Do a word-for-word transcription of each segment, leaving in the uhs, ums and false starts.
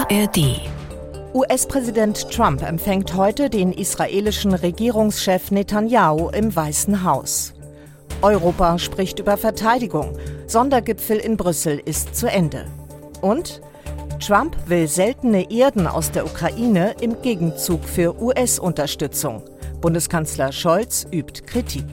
A R D. U S-Präsident Trump empfängt heute den israelischen Regierungschef Netanyahu im Weißen Haus. Europa spricht über Verteidigung. Sondergipfel in Brüssel ist zu Ende. Und Trump will seltene Erden aus der Ukraine im Gegenzug für U S-Unterstützung. Bundeskanzler Scholz übt Kritik.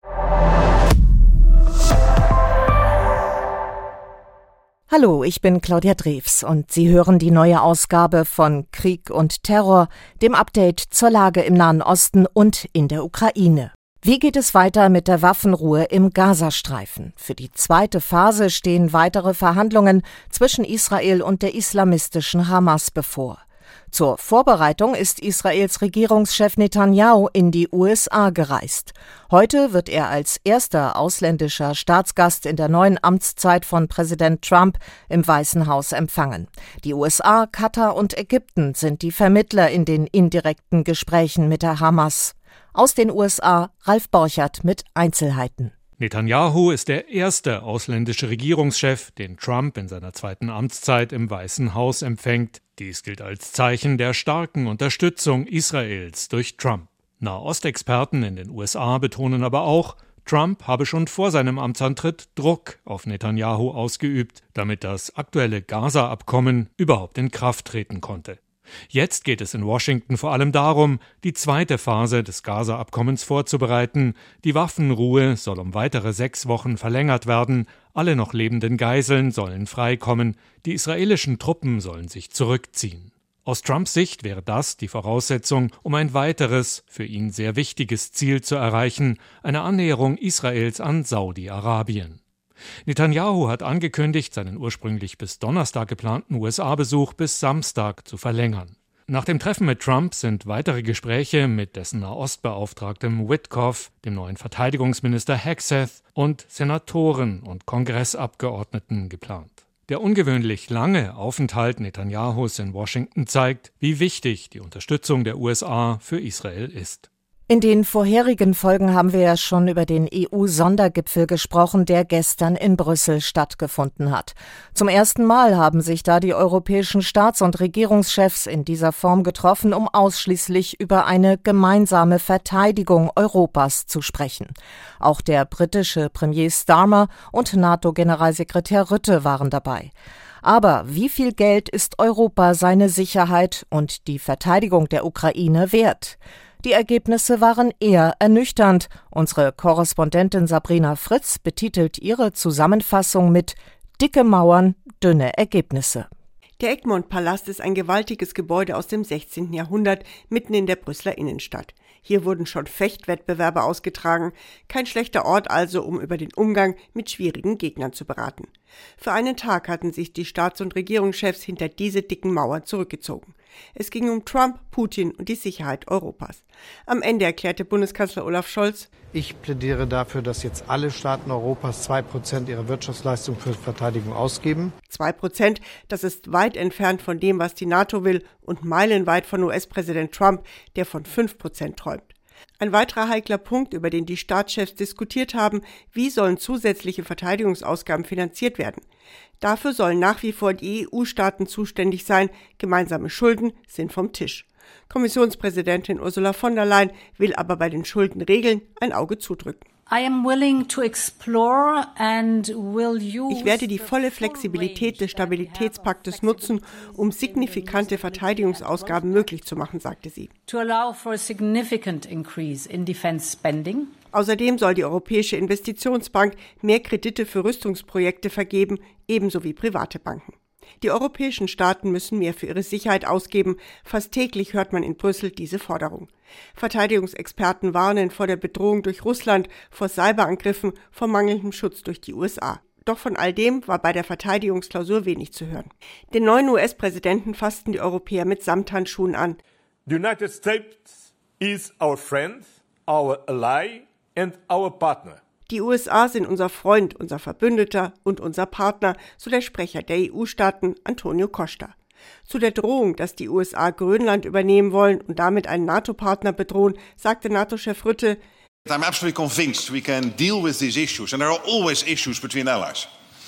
Hallo, ich bin Claudia Drews und Sie hören die neue Ausgabe von Krieg und Terror, dem Update zur Lage im Nahen Osten und in der Ukraine. Wie geht es weiter mit der Waffenruhe im Gazastreifen? Für die zweite Phase stehen weitere Verhandlungen zwischen Israel und der islamistischen Hamas bevor. Zur Vorbereitung ist Israels Regierungschef Netanyahu in die U S A gereist. Heute wird er als erster ausländischer Staatsgast in der neuen Amtszeit von Präsident Trump im Weißen Haus empfangen. Die U S A, Katar und Ägypten sind die Vermittler in den indirekten Gesprächen mit der Hamas. Aus den U S A Ralf Borchert mit Einzelheiten. Netanyahu ist der erste ausländische Regierungschef, den Trump in seiner zweiten Amtszeit im Weißen Haus empfängt. Dies gilt als Zeichen der starken Unterstützung Israels durch Trump. Nahostexperten in den U S A betonen aber auch, Trump habe schon vor seinem Amtsantritt Druck auf Netanyahu ausgeübt, damit das aktuelle Gaza-Abkommen überhaupt in Kraft treten konnte. Jetzt geht es in Washington vor allem darum, die zweite Phase des Gaza-Abkommens vorzubereiten. Die Waffenruhe soll um weitere sechs Wochen verlängert werden. Alle noch lebenden Geiseln sollen freikommen. Die israelischen Truppen sollen sich zurückziehen. Aus Trumps Sicht wäre das die Voraussetzung, um ein weiteres, für ihn sehr wichtiges Ziel zu erreichen, eine Annäherung Israels an Saudi-Arabien. Netanyahu hat angekündigt, seinen ursprünglich bis Donnerstag geplanten U S A-Besuch bis Samstag zu verlängern. Nach dem Treffen mit Trump sind weitere Gespräche mit dessen Nahostbeauftragtem Witkoff, dem neuen Verteidigungsminister Hegseth und Senatoren und Kongressabgeordneten geplant. Der ungewöhnlich lange Aufenthalt Netanyahus in Washington zeigt, wie wichtig die Unterstützung der U S A für Israel ist. In den vorherigen Folgen haben wir ja schon über den E U-Sondergipfel gesprochen, der gestern in Brüssel stattgefunden hat. Zum ersten Mal haben sich da die europäischen Staats- und Regierungschefs in dieser Form getroffen, um ausschließlich über eine gemeinsame Verteidigung Europas zu sprechen. Auch der britische Premier Starmer und NATO-Generalsekretär Rutte waren dabei. Aber wie viel Geld ist Europa seine Sicherheit und die Verteidigung der Ukraine wert? Die Ergebnisse waren eher ernüchternd. Unsere Korrespondentin Sabrina Fritz betitelt ihre Zusammenfassung mit »Dicke Mauern, dünne Ergebnisse«. Der Egmont-Palast ist ein gewaltiges Gebäude aus dem sechzehnten Jahrhundert, mitten in der Brüsseler Innenstadt. Hier wurden schon Fechtwettbewerbe ausgetragen. Kein schlechter Ort also, um über den Umgang mit schwierigen Gegnern zu beraten. Für einen Tag hatten sich die Staats- und Regierungschefs hinter diese dicken Mauer zurückgezogen. Es ging um Trump, Putin und die Sicherheit Europas. Am Ende erklärte Bundeskanzler Olaf Scholz: Ich plädiere dafür, dass jetzt alle Staaten Europas zwei Prozent ihrer Wirtschaftsleistung für Verteidigung ausgeben. Zwei Prozent, das ist weit entfernt von dem, was die NATO will und meilenweit von U S-Präsident Trump, der von fünf Prozent träumt. Ein weiterer heikler Punkt, über den die Staatschefs diskutiert haben: Wie sollen zusätzliche Verteidigungsausgaben finanziert werden? Dafür sollen nach wie vor die E U-Staaten zuständig sein. Gemeinsame Schulden sind vom Tisch. Kommissionspräsidentin Ursula von der Leyen will aber bei den Schuldenregeln ein Auge zudrücken. I am willing to explore and will use Ich werde die volle Flexibilität des Stabilitätspaktes nutzen, um signifikante Verteidigungsausgaben möglich zu machen, sagte sie. to allow for a significant increase in defense spending. Außerdem soll die Europäische Investitionsbank mehr Kredite für Rüstungsprojekte vergeben, ebenso wie private Banken. Die europäischen Staaten müssen mehr für ihre Sicherheit ausgeben. Fast täglich hört man in Brüssel diese Forderung. Verteidigungsexperten warnen vor der Bedrohung durch Russland, vor Cyberangriffen, vor mangelndem Schutz durch die U S A. Doch von all dem war bei der Verteidigungsklausur wenig zu hören. Den neuen U S-Präsidenten fassten die Europäer mit Samthandschuhen an. The United States is our friend, our ally and our partner. Die U S A sind unser Freund, unser Verbündeter und unser Partner, so der Sprecher der E U-Staaten Antonio Costa. Zu der Drohung, dass die U S A Grönland übernehmen wollen und damit einen NATO-Partner bedrohen, sagte NATO-Chef Rutte: I'm absolutely convinced we can deal with these issues and there are always issues between allies.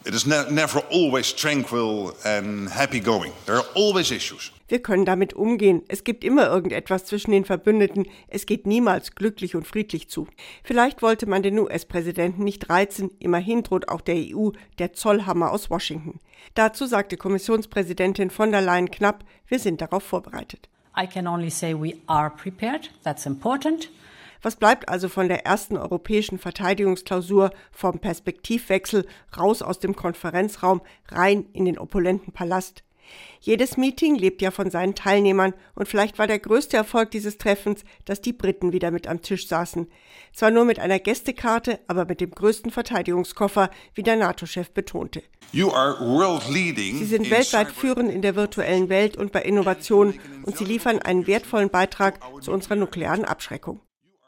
It is ne- never always tranquil and happy going. There are always issues. Wir können damit umgehen. Es gibt immer irgendetwas zwischen den Verbündeten. Es geht niemals glücklich und friedlich zu. Vielleicht wollte man den U S-Präsidenten nicht reizen. Immerhin droht auch der E U der Zollhammer aus Washington. Dazu sagte Kommissionspräsidentin von der Leyen knapp, wir sind darauf vorbereitet. I can only say we are prepared. That's important. Was bleibt also von der ersten europäischen Verteidigungsklausur, vom Perspektivwechsel raus aus dem Konferenzraum, rein in den opulenten Palast? Jedes Meeting lebt ja von seinen Teilnehmern und vielleicht war der größte Erfolg dieses Treffens, dass die Briten wieder mit am Tisch saßen. Zwar nur mit einer Gästekarte, aber mit dem größten Verteidigungskoffer, wie der NATO-Chef betonte. You are world leading. Sie sind weltweit führend in der virtuellen Welt und bei Innovationen und sie liefern einen wertvollen Beitrag zu unserer nuklearen Abschreckung.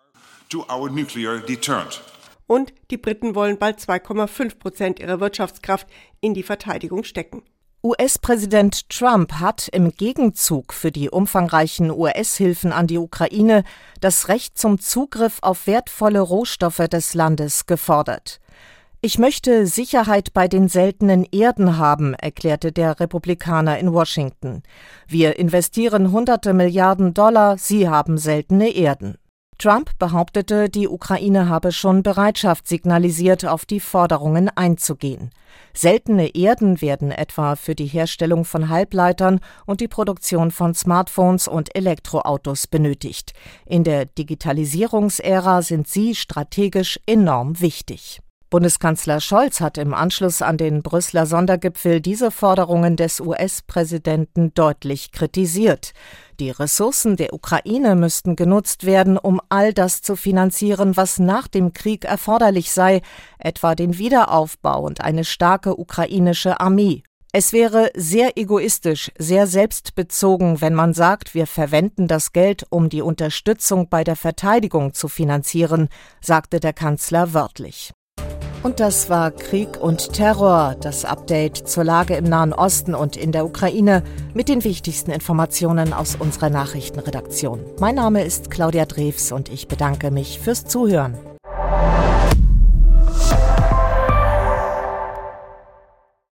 To our nuclear deterrent. Und die Briten wollen bald zwei Komma fünf Prozent ihrer Wirtschaftskraft in die Verteidigung stecken. U S-Präsident Trump hat im Gegenzug für die umfangreichen U S-Hilfen an die Ukraine das Recht zum Zugriff auf wertvolle Rohstoffe des Landes gefordert. Ich möchte Sicherheit bei den seltenen Erden haben, erklärte der Republikaner in Washington. Wir investieren hunderte Milliarden Dollar, Sie haben seltene Erden. Trump behauptete, die Ukraine habe schon Bereitschaft signalisiert, auf die Forderungen einzugehen. Seltene Erden werden etwa für die Herstellung von Halbleitern und die Produktion von Smartphones und Elektroautos benötigt. In der Digitalisierungsära sind sie strategisch enorm wichtig. Bundeskanzler Scholz hat im Anschluss an den Brüsseler Sondergipfel diese Forderungen des U S-Präsidenten deutlich kritisiert. Die Ressourcen der Ukraine müssten genutzt werden, um all das zu finanzieren, was nach dem Krieg erforderlich sei, etwa den Wiederaufbau und eine starke ukrainische Armee. Es wäre sehr egoistisch, sehr selbstbezogen, wenn man sagt, wir verwenden das Geld, um die Unterstützung bei der Verteidigung zu finanzieren, sagte der Kanzler wörtlich. Und das war Krieg und Terror, das Update zur Lage im Nahen Osten und in der Ukraine mit den wichtigsten Informationen aus unserer Nachrichtenredaktion. Mein Name ist Claudia Drews und ich bedanke mich fürs Zuhören.